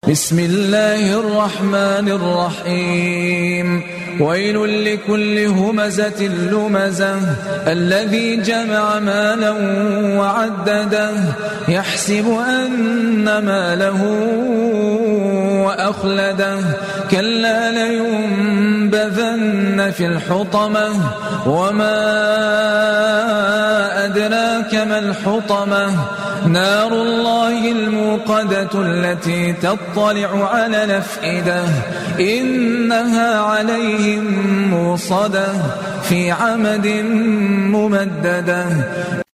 بسم الله الرحمن الرحيم ويل لكل همزة لمزة الذي جمع مالا وعدده يحسب أن ماله وأخلده كلا لينبذن في الحطمة وما أدراك ما الحطمة نار الله الموقدة التي تطلع على الأفئدة إنها عليهم موصدة في عمد ممددة.